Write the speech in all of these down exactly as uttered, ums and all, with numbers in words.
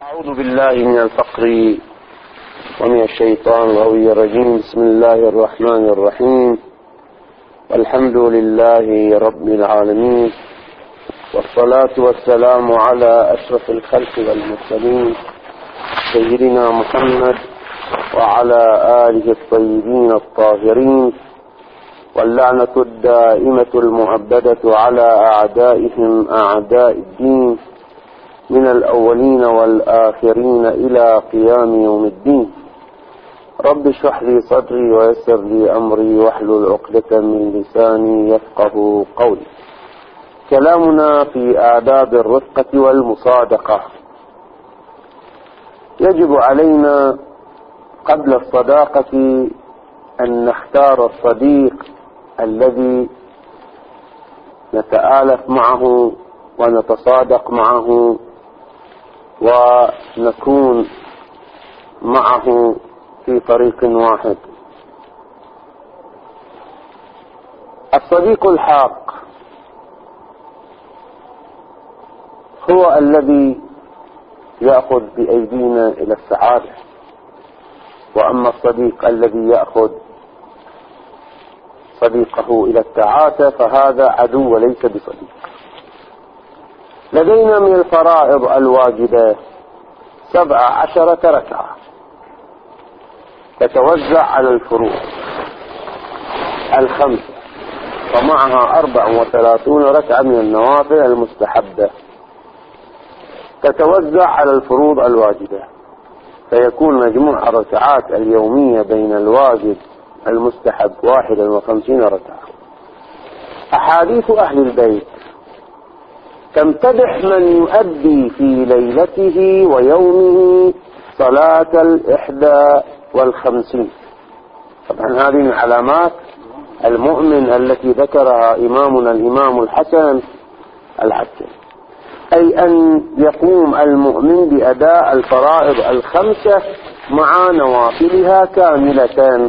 أعوذ بالله من الفقر ومن الشيطان الغوي الرجيم. بسم الله الرحمن الرحيم، والحمد لله رب العالمين، والصلاة والسلام على أشرف الخلق والمرسلين سيدنا محمد وعلى آله الطيبين الطاهرين، واللعنة الدائمة المؤبدة على أعدائهم أعداء الدين من الأولين والآخرين إلى قيام يوم الدين. رب اشرح لي صدري ويسر لي أمري واحلل عقدة من لساني يفقه قولي. كلامنا في آداب الرفقة والمصادقة. يجب علينا قبل الصداقة أن نختار الصديق الذي نتآلف معه ونتصادق معه ونكون معه في طريق واحد. الصديق الحق هو الذي يأخذ بأيدينا إلى السعادة، وأما الصديق الذي يأخذ صديقه إلى التعاسة فهذا عدو وليس بصديق. لدينا من الفرائض الواجبة سبع عشرة ركعة تتوزع على الفروض الخمسة، ومعها أربع وثلاثون ركعة من النوافل المستحبة تتوزع على الفروض الواجبة، فيكون مجموع الركعات اليومية بين الواجب المستحب واحدا وخمسين ركعة. أحاديث أهل البيت تمتدح من يؤدي في ليلته ويومه صلاة الإحدى والخمسين. طبعا هذه من علامات المؤمن التي ذكرها إمامنا الإمام الحسن العسكري، أي أن يقوم المؤمن بأداء الفرائض الخمسة مع نوافلها كاملة.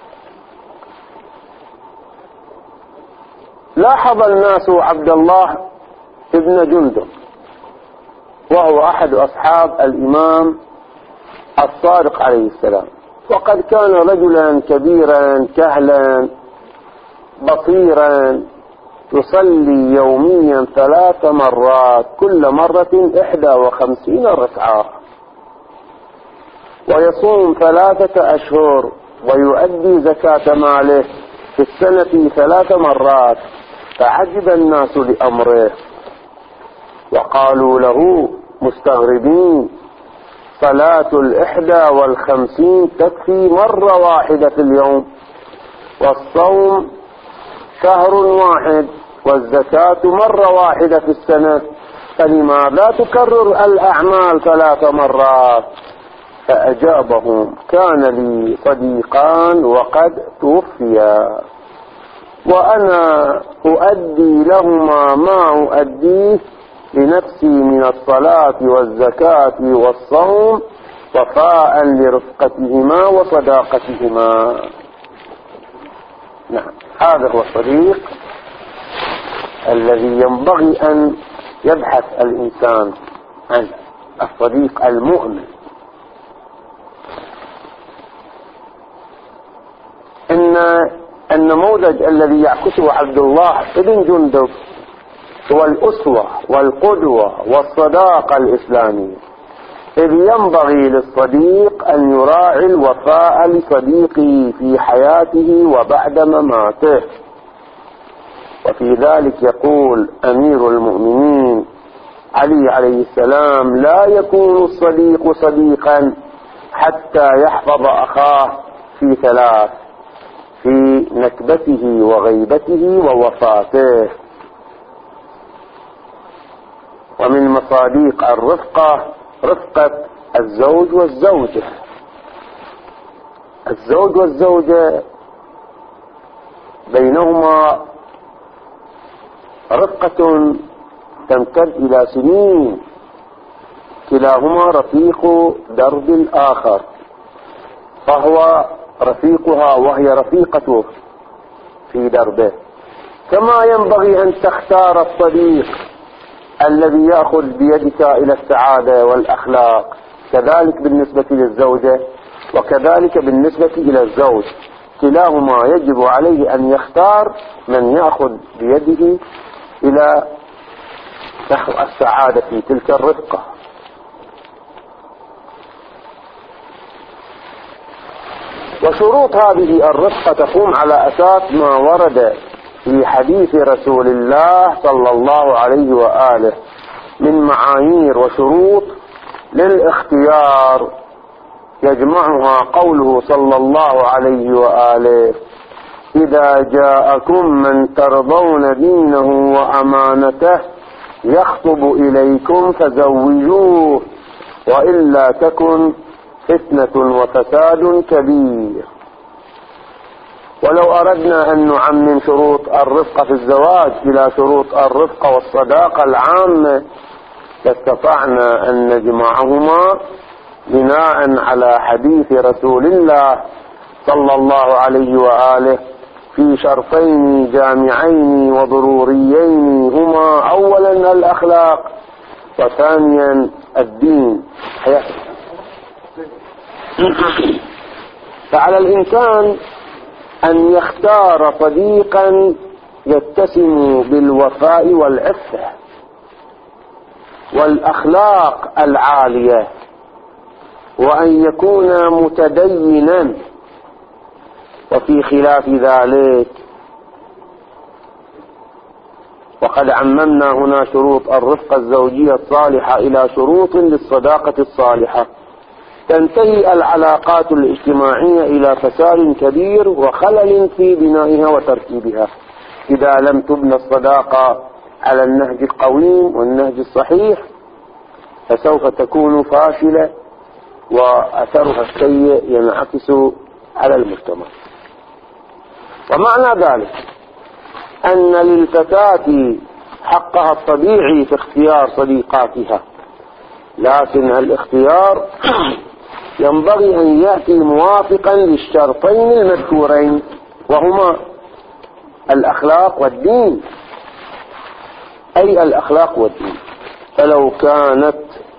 لاحظ الناس عبد الله ابن جندب، وهو أحد أصحاب الإمام الصادق عليه السلام، وقد كان رجلا كبيرا كهلا بصيرا يصلي يوميا ثلاث مرات، كل مرة إحدى وخمسين ركعة، ويصوم ثلاثة أشهر، ويؤدي زكاة ماله في السنة ثلاث مرات. فعجب الناس لأمره وقالوا له مستغربين: صلاة الإحدى والخمسين تكفي مرة واحدة في اليوم، والصوم شهر واحد، والزكاة مرة واحدة في السنة، فلماذا تكرر الأعمال ثلاث مرات؟ فأجابهم: كان لي صديقان وقد توفيا، وأنا أؤدي لهما ما أؤديه لنفسي من الصلاة والزكاة والصوم وفاء لرفقتهما وصداقتهما. نعم، هذا هو الصديق الذي ينبغي أن يبحث الإنسان عنه، الصديق المؤمن. إن النموذج الذي يعكسه عبد الله ابن جندب هو الأسوة والقدوة والصداقة الإسلامية، إذ ينبغي للصديق أن يراعي الوفاء لصديقه في حياته وبعد مماته. وفي ذلك يقول أمير المؤمنين علي عليه السلام: لا يكون الصديق صديقا حتى يحفظ أخاه في ثلاث: في نكبته وغيبته ووفاته. ومن مصاديق الرفقة رفقة الزوج والزوجة. الزوج والزوجة بينهما رفقة تمتد إلى سنين، كلاهما رفيق درب الآخر، فهو رفيقها وهي رفيقته في دربه. كما ينبغي أن تختار الصديق الذي يأخذ بيدك إلى السعادة والأخلاق، كذلك بالنسبة للزوجة وكذلك بالنسبة إلى الزوج، كلاهما يجب عليه أن يختار من يأخذ بيده إلى نحو السعادة في تلك الرفقة. وشروط هذه الرفقة تقوم على أساس ما ورد في حديث رسول الله صلى الله عليه وآله من معايير وشروط للاختيار، يجمعها قوله صلى الله عليه وآله: إذا جاءكم من ترضون دينه وأمانته يخطب إليكم فزوجوه، وإلا تكن فتنة وفساد كبير. ولو أردنا أن نعمم شروط الرفقة في الزواج إلى شروط الرفقة والصداقة العامة لاستطعنا أن نجمعهما بناء على حديث رسول الله صلى الله عليه وآله في شرطين جامعين وضروريين، هما أولا الأخلاق وثانيا الدين. فعلى الإنسان أن يختار صديقا يتسم بالوفاء والعفة والأخلاق العالية، وأن يكون متدينا. وفي خلاف ذلك وقد عممنا هنا شروط الرفقة الزوجية الصالحة إلى شروط للصداقة الصالحة، تنتهي العلاقات الاجتماعية إلى فساد كبير وخلل في بنائها وترتيبها إذا لم تبنى الصداقة على النهج القويم والنهج الصحيح، فسوف تكون فاشلة وأثرها السيء ينعكس على المجتمع. ومعنى ذلك أن للفتاة حقها الطبيعي في اختيار صديقاتها، لكن الاختيار ينبغي أن يأتي موافقا للشرطين المذكورين، وهما الأخلاق والدين، أي الأخلاق والدين. فلو كانت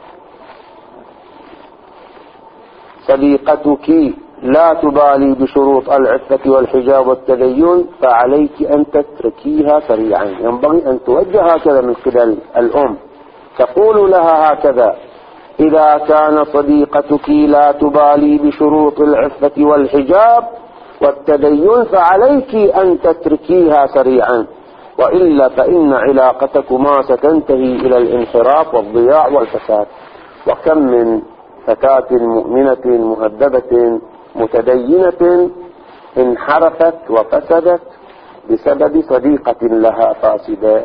صديقتك لا تبالي بشروط العفة والحجاب والتدين فعليك أن تتركيها سريعا. ينبغي أن توجه هكذا من قبل الأم، تقول لها هكذا: إذا كان صديقتك لا تبالي بشروط العفة والحجاب والتدين فعليك أن تتركيها سريعا، وإلا فإن علاقتكما ستنتهي إلى الانحراف والضياع والفساد. وكم من فتاة مؤمنة مهذبة متدينة انحرفت وفسدت بسبب صديقة لها فاسدة.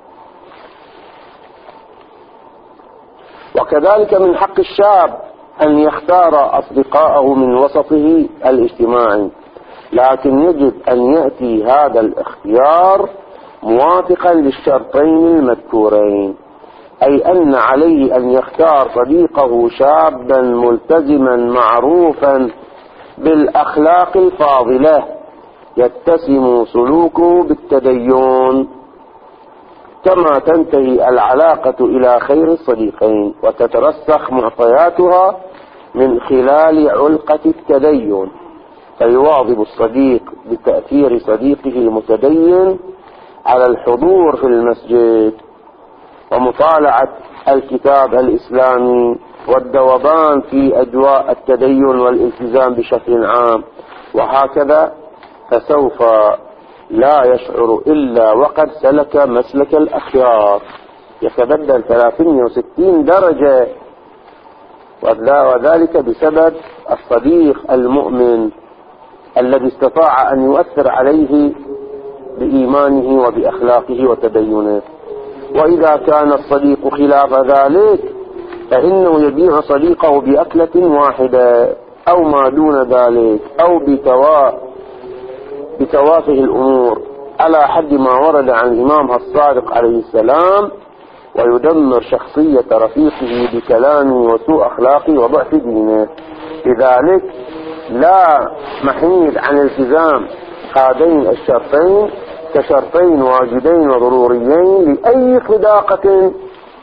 وكذلك من حق الشاب أن يختار أصدقاءه من وسطه الاجتماعي، لكن يجب أن يأتي هذا الاختيار موافقا للشرطين المذكورين، أي أن عليه أن يختار صديقه شابا ملتزما معروفا بالأخلاق الفاضلة يتسم سلوكه بالتدين، كما تنتهي العلاقة إلى خير الصديقين وتترسخ معطياتها من خلال علقة التدين. فيواظب الصديق بتأثير صديقه المتدين على الحضور في المسجد ومطالعة الكتاب الإسلامي والذوبان في أجواء التدين والالتزام بشكل عام، وهكذا فسوف لا يشعر إلا وقد سلك مسلك الأخيار، يتبدل ثلاثمائة وستين درجة، وذلك بسبب الصديق المؤمن الذي استطاع أن يؤثر عليه بإيمانه وبأخلاقه وتدينه. وإذا كان الصديق خلاف ذلك فإنه يبيع صديقه بأكلة واحدة أو ما دون ذلك، أو بتوا بتوافه الأمور على حد ما ورد عن الإمام الصادق عليه السلام، ويدمر شخصية رفيقه بكلامه وسوء أخلاقه وضعف دينه. لذلك لا محيد عن التزام هذين الشرطين كشرطين واجبين وضروريين لأي صداقة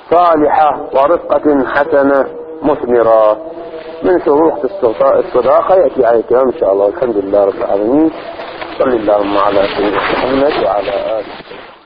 صالحة ورفقة حسنة مثمرة. من شروط الصداقة يأتي على الكلام إن شاء الله. الحمد لله رب العالمين. صلى اللهم على سيدنا محمد وعلى آله.